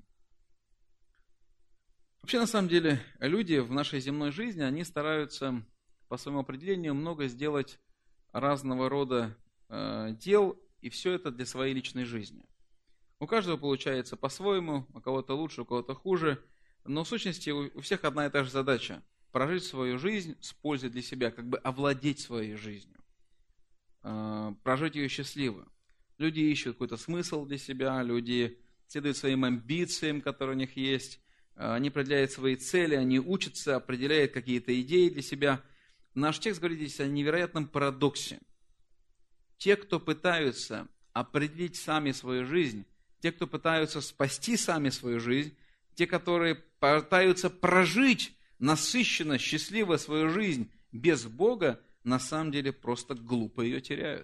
Вообще, на самом деле, люди в нашей земной жизни, они стараются по своему определению много сделать разного рода э, дел, и все это для своей личной жизни. У каждого получается по-своему, у кого-то лучше, у кого-то хуже, но в сущности у, у всех одна и та же задача – прожить свою жизнь с пользой для себя, как бы овладеть своей жизнью, э, прожить ее счастливо. Люди ищут какой-то смысл для себя, люди следуют своим амбициям, которые у них есть, они определяют свои цели, они учатся, определяют какие-то идеи для себя. Наш текст говорит здесь о невероятном парадоксе. Те, кто пытаются определить сами свою жизнь, те, кто пытаются спасти сами свою жизнь, те, которые пытаются прожить насыщенно, счастливо свою жизнь без Бога, на самом деле просто глупо ее теряют.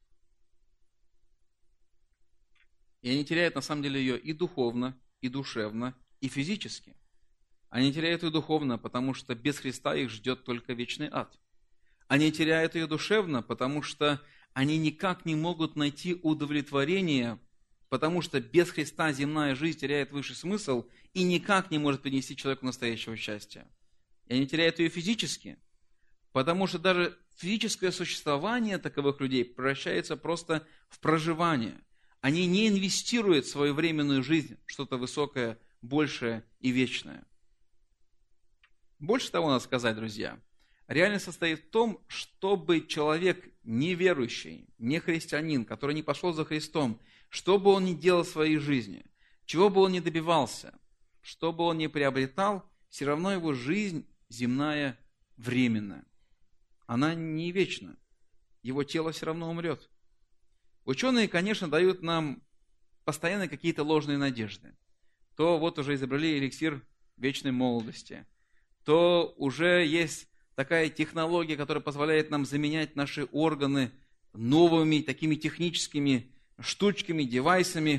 И они теряют на самом деле ее и духовно, и душевно, и физически. Они теряют ее духовно, потому что без Христа их ждет только вечный ад. Они теряют ее душевно, потому что они никак не могут найти удовлетворение, потому что без Христа земная жизнь теряет высший смысл и никак не может принести человеку настоящего счастья. И они теряют ее физически, потому что даже физическое существование таковых людей превращается просто в проживание. Они не инвестируют в свою временную жизнь в что-то высокое, большее и вечное. Больше того надо сказать, друзья, реальность состоит в том, чтобы человек неверующий, не христианин, который не пошел за Христом, что бы он ни делал в своей жизни, чего бы он ни добивался, что бы он ни приобретал, все равно его жизнь земная временная. Она не вечна. Его тело все равно умрет. Ученые, конечно, дают нам постоянно какие-то ложные надежды. То вот уже изобрели эликсир вечной молодости, то уже есть такая технология, которая позволяет нам заменять наши органы новыми такими техническими штучками, девайсами,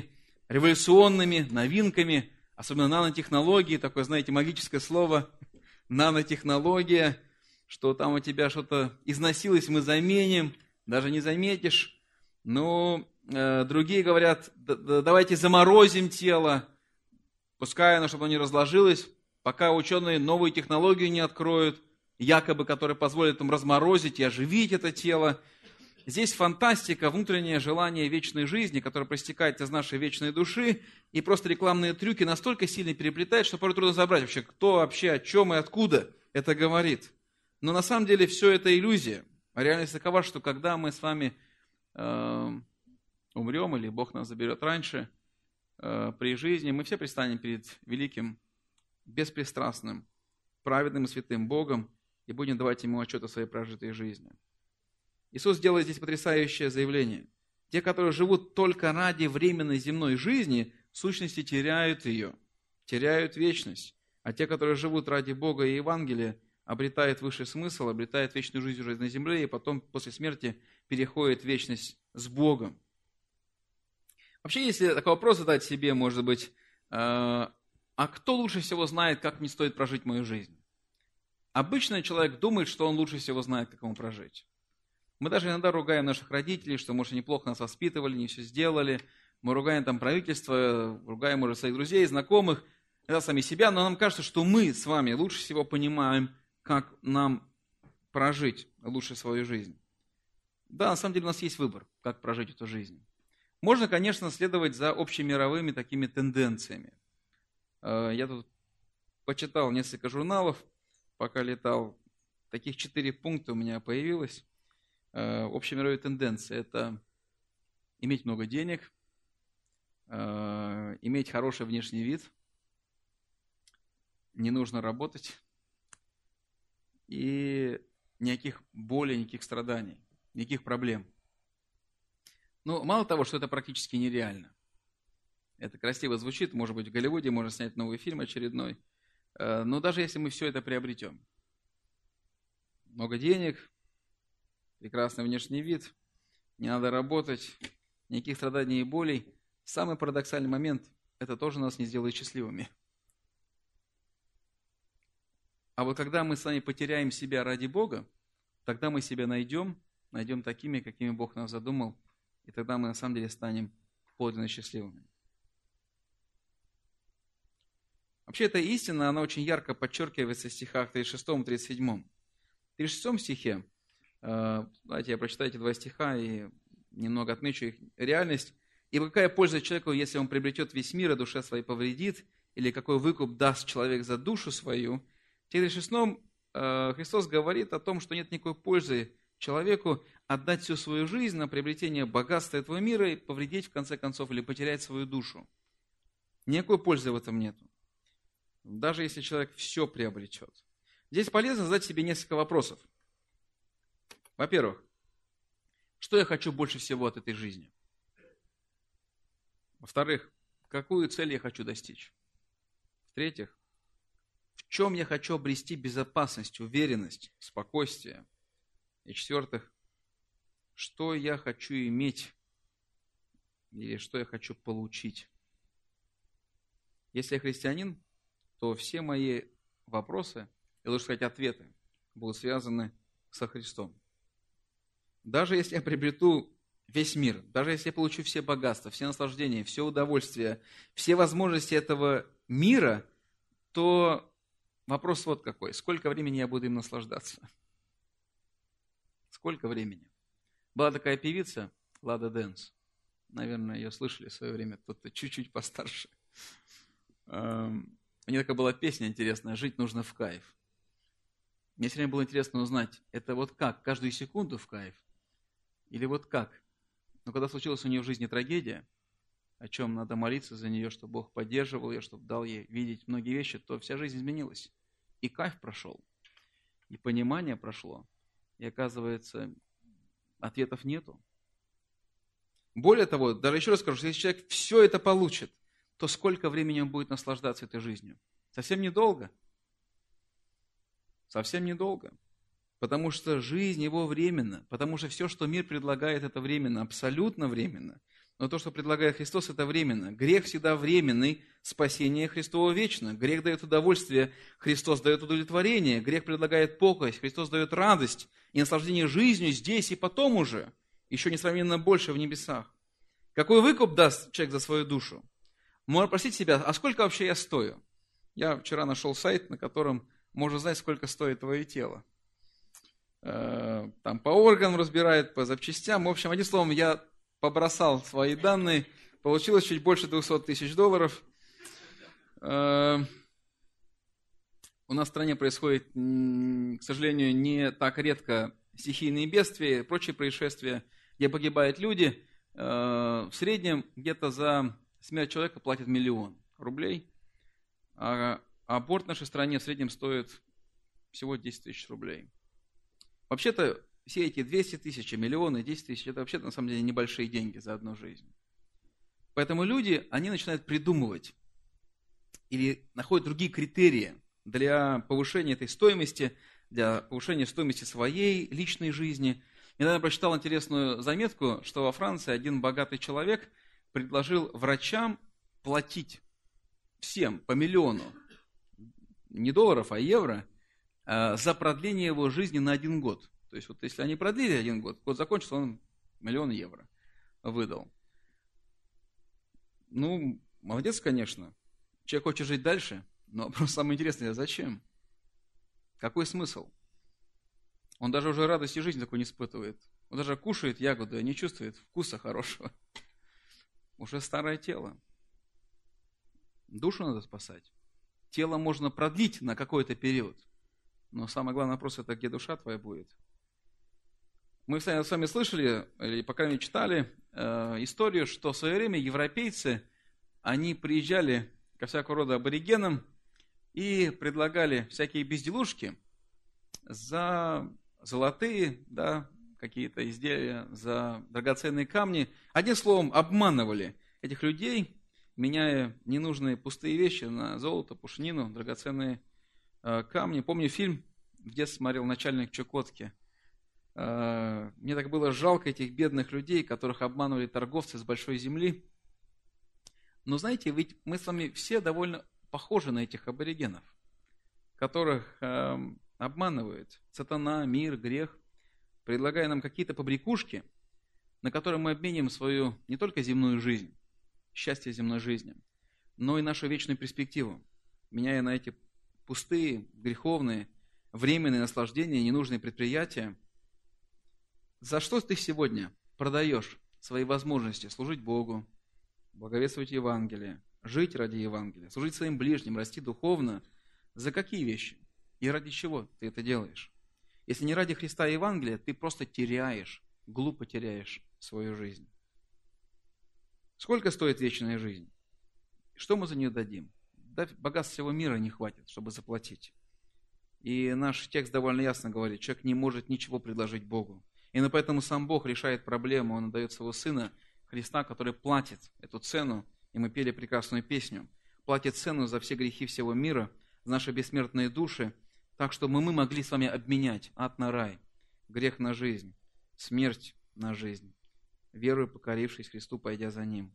революционными новинками, особенно нанотехнологии, такое, знаете, магическое слово, нанотехнология, что там у тебя что-то износилось, мы заменим, даже не заметишь. Но э, другие говорят, давайте заморозим тело, пускай оно, чтобы оно не разложилось, пока ученые новую технологию не откроют, якобы, которая позволит им разморозить и оживить это тело. Здесь фантастика, внутреннее желание вечной жизни, которое проистекает из нашей вечной души, и просто рекламные трюки настолько сильно переплетают, что порой трудно разобрать вообще, кто вообще, о чем и откуда это говорит. Но на самом деле все это иллюзия. А реальность такова, что когда мы с вами э, умрем, или Бог нас заберет раньше, э, при жизни, мы все предстанем перед великим, беспристрастным, праведным и святым Богом и будем давать Ему отчет о своей прожитой жизни. Иисус делает здесь потрясающее заявление. Те, которые живут только ради временной земной жизни, в сущности теряют ее, теряют вечность. А те, которые живут ради Бога и Евангелия, обретают высший смысл, обретают вечную жизнь уже на земле, и потом после смерти переходят в вечность с Богом. Вообще, если такой вопрос задать себе, может быть, э, а кто лучше всего знает, как мне стоит прожить мою жизнь? Обычно человек думает, что он лучше всего знает, как ему прожить. Мы даже иногда ругаем наших родителей, что, может, неплохо нас воспитывали, не все сделали. Мы ругаем там правительство, ругаем, может, своих друзей, знакомых, иногда сами себя, но нам кажется, что мы с вами лучше всего понимаем, как нам прожить лучше свою жизнь. Да, на самом деле у нас есть выбор, как прожить эту жизнь. Можно, конечно, следовать за общемировыми такими тенденциями. Я тут почитал несколько журналов, пока летал. Таких четыре пункта у меня появилось. Общемировые тенденции – это иметь много денег, иметь хороший внешний вид, не нужно работать, и никаких болей, никаких страданий, никаких проблем. Ну, мало того, что это практически нереально. Это красиво звучит, может быть, в Голливуде можно снять новый фильм очередной, но даже если мы все это приобретем, много денег, прекрасный внешний вид, не надо работать, никаких страданий и болей, самый парадоксальный момент – это тоже нас не сделает счастливыми. А вот когда мы с вами потеряем себя ради Бога, тогда мы себя найдем, найдем такими, какими Бог нас задумал, и тогда мы на самом деле станем подлинно счастливыми. Вообще, эта истина, она очень ярко подчеркивается в стихах тридцать шестом и тридцать седьмом. В тридцать шестом стихе, давайте я прочитаю эти два стиха и немного отмечу их реальность. «Ибо какая польза человеку, если он приобретет весь мир, а душе своей повредит, или какой выкуп даст человек за душу свою?» В тридцать шестом Христос говорит о том, что нет никакой пользы человеку отдать всю свою жизнь на приобретение богатства этого мира и повредить в конце концов или потерять свою душу. Никакой пользы в этом нету. Даже если человек все приобретет. Здесь полезно задать себе несколько вопросов. Во-первых, что я хочу больше всего от этой жизни? Во-вторых, какую цель я хочу достичь? В-третьих, в чем я хочу обрести безопасность, уверенность, спокойствие? И в-четвертых, что я хочу иметь или что я хочу получить? Если я христианин, то все мои вопросы, или лучше сказать ответы, будут связаны со Христом. Даже если я приобрету весь мир, даже если я получу все богатства, все наслаждения, все удовольствия, все возможности этого мира, то вопрос вот какой. Сколько времени я буду им наслаждаться? Сколько времени? Была такая певица, Лада Дэнс. Наверное, ее слышали в свое время, кто-то чуть-чуть постарше. У нее такая была песня интересная «Жить нужно в кайф». Мне все время было интересно узнать, это вот как, каждую секунду в кайф? Или вот как? Но когда случилась у нее в жизни трагедия, о чем надо молиться за нее, чтобы Бог поддерживал ее, чтобы дал ей видеть многие вещи, то вся жизнь изменилась. И кайф прошел, и понимание прошло, и оказывается, ответов нету. Более того, даже еще раз скажу, что если человек все это получит, то сколько времени он будет наслаждаться этой жизнью? Совсем недолго. Совсем недолго. Потому что жизнь его временна. Потому что все, что мир предлагает, это временно, абсолютно временно. Но то, что предлагает Христос, это временно. Грех всегда временный, спасение Христово вечно. Грех дает удовольствие, Христос дает удовлетворение. Грех предлагает покой, Христос дает радость и наслаждение жизнью здесь и потом уже, еще несравненно больше в небесах. Какой выкуп даст человек за свою душу? Можно спросить себя, а сколько вообще я стою? Я вчера нашел сайт, на котором можно знать, сколько стоит твое тело. Там по органам разбирают, по запчастям. В общем, одним словом, я побросал свои данные, получилось чуть больше двухсот тысяч долларов. У нас в стране происходит, к сожалению, не так редко стихийные бедствия, прочие происшествия, где погибают люди. В среднем где-то за смерть человека платят миллион рублей, а аборт в нашей стране в среднем стоит всего десять тысяч рублей. Вообще-то все эти двести тысяч, миллионы, десять тысяч, это вообще-то на самом деле небольшие деньги за одну жизнь. Поэтому люди, они начинают придумывать или находят другие критерии для повышения этой стоимости, для повышения стоимости своей личной жизни. Недавно прочитал интересную заметку, что во Франции один богатый человек предложил врачам платить всем по миллиону, не долларов, а евро, за продление его жизни на один год. То есть, вот если они продлили один год, год закончился, он миллион евро выдал. Ну, молодец, конечно. Человек хочет жить дальше, но просто самое интересное, зачем? Какой смысл? Он даже уже радости жизни такой не испытывает. Он даже кушает ягоду, не чувствует вкуса хорошего. Уже старое тело. Душу надо спасать. Тело можно продлить на какой-то период. Но самый главный вопрос, это где душа твоя будет. Мы с вами слышали, или по крайней мере читали э, историю, что в свое время европейцы, они приезжали ко всякого рода аборигенам и предлагали всякие безделушки за золотые, да, какие-то изделия, за драгоценные камни. Одним словом, обманывали этих людей, меняя ненужные пустые вещи на золото, пушнину, драгоценные э, камни. Помню фильм, в детстве смотрел «Начальник Чукотки». Мне так было жалко этих бедных людей, которых обманывали торговцы с большой земли. Но знаете, ведь мы с вами все довольно похожи на этих аборигенов, которых э, обманывает сатана, мир, грех, предлагая нам какие-то побрякушки, на которые мы обменим свою не только земную жизнь, счастье земной жизни, но и нашу вечную перспективу, меняя на эти пустые, греховные, временные наслаждения, ненужные предприятия. За что ты сегодня продаешь свои возможности служить Богу, благовествовать Евангелие, жить ради Евангелия, служить своим ближним, расти духовно? За какие вещи? И ради чего ты это делаешь? Если не ради Христа и Евангелия, ты просто теряешь, глупо теряешь свою жизнь. Сколько стоит вечная жизнь? Что мы за нее дадим? Да, богатств всего мира не хватит, чтобы заплатить. И наш текст довольно ясно говорит, человек не может ничего предложить Богу. И поэтому сам Бог решает проблему, Он дает своего Сына Христа, который платит эту цену, и мы пели прекрасную песню, платит цену за все грехи всего мира, за наши бессмертные души, так, чтобы мы могли с вами обменять ад на рай, грех на жизнь, смерть на жизнь, верою покорившись Христу, пойдя за Ним.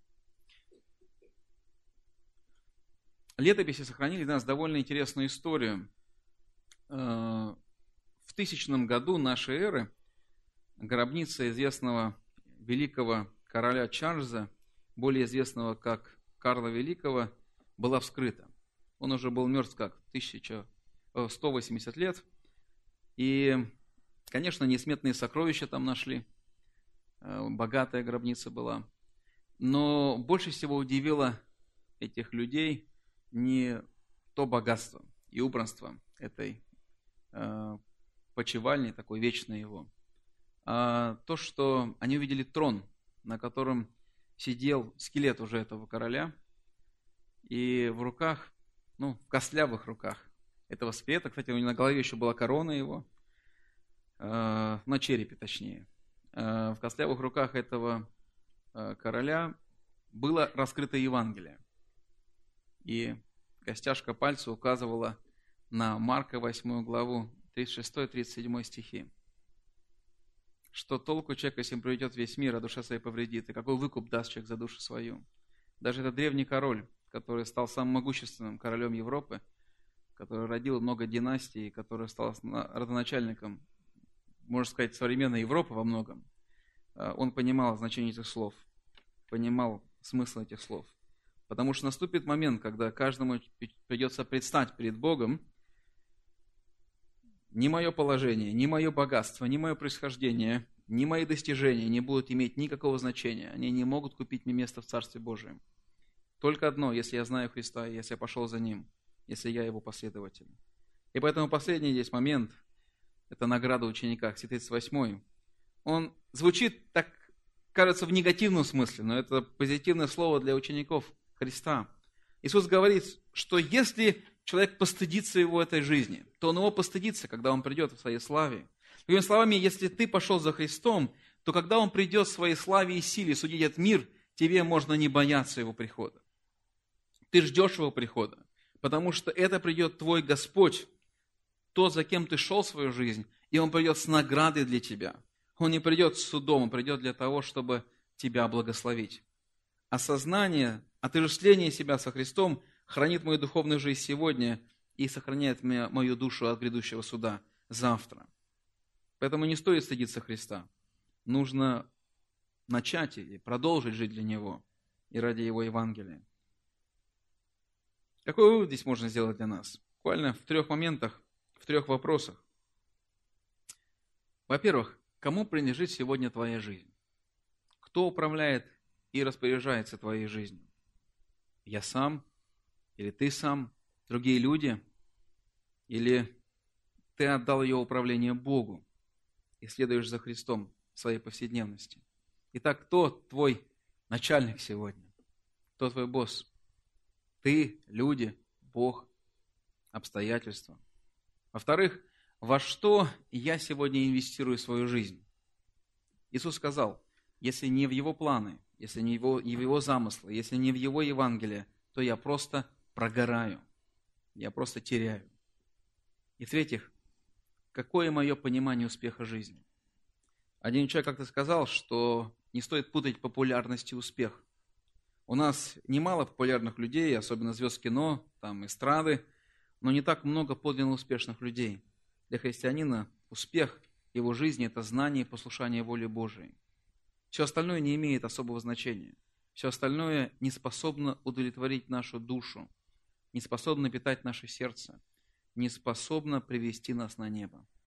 Летописи сохранили для нас довольно интересную историю. В тысячном году нашей эры гробница известного великого короля Чарльза, более известного как Карла Великого, была вскрыта. Он уже был мертв как тысяча сто восемьдесят лет. И, конечно, несметные сокровища там нашли. Богатая гробница была. Но больше всего удивило этих людей не то богатство и убранство этой почивальни, такой вечной его, а то, что они увидели трон, на котором сидел скелет уже этого короля, и в руках, ну, в костлявых руках этого скелета, кстати, у него на голове еще была корона его, э, на черепе точнее, э, в костлявых руках этого э, короля было раскрыто Евангелие, и костяшка пальца указывала на Марка восьмую главу, тридцать шестой тридцать седьмой стихи. что толку человек, если он приведет весь мир, а душа своей повредит, и какой выкуп даст человек за душу свою. Даже этот древний король, который стал самым могущественным королем Европы, который родил много династий, который стал родоначальником, можно сказать, современной Европы во многом, он понимал значение этих слов, понимал смысл этих слов. Потому что наступит момент, когда каждому придется предстать перед Богом. Ни мое положение, ни мое богатство, ни мое происхождение, ни мои достижения не будут иметь никакого значения. Они не могут купить мне место в Царстве Божьем. Только одно, если я знаю Христа, если я пошел за Ним, если я Его последователь. И поэтому последний здесь момент, это награда ученика, тридцать восьмой. Он звучит, так кажется, в негативном смысле, но это позитивное слово для учеников Христа. Иисус говорит, что если человек постыдится его этой жизни, то он его постыдится, когда он придет в своей славе. Другими словами, если ты пошел за Христом, то когда он придет в своей славе и силе судить этот мир, тебе можно не бояться его прихода. Ты ждешь его прихода, потому что это придет твой Господь, тот, за кем ты шел в свою жизнь, и он придет с наградой для тебя. Он не придет с судом, он придет для того, чтобы тебя благословить. Осознание, отождествление себя со Христом хранит мою духовную жизнь сегодня и сохраняет мою душу от грядущего суда завтра. Поэтому не стоит стыдиться Христа. Нужно начать и продолжить жить для Него и ради Его Евангелия. Какой вывод здесь можно сделать для нас? Буквально в трех моментах, в трех вопросах. Во-первых, кому принадлежит сегодня твоя жизнь? Кто управляет и распоряжается твоей жизнью? Я сам? Или ты сам? Другие люди? Или ты отдал ее управление Богу и следуешь за Христом в своей повседневности? Итак, кто твой начальник сегодня? Кто твой босс? Ты, люди, Бог, обстоятельства. Во-вторых, во что я сегодня инвестирую свою жизнь? Иисус сказал, если не в Его планы, если не в Его, не в Его замыслы, если не в Его Евангелие, то я просто прогораю, я просто теряю. И в-третьих, какое мое понимание успеха жизни? Один человек как-то сказал, что не стоит путать популярность и успех. У нас немало популярных людей, особенно звезд кино, там эстрады, но не так много подлинно успешных людей. Для христианина успех его жизни – это знание и послушание воле Божией. Все остальное не имеет особого значения. Все остальное не способно удовлетворить нашу душу, не способно питать наше сердце, не способно привести нас на небо.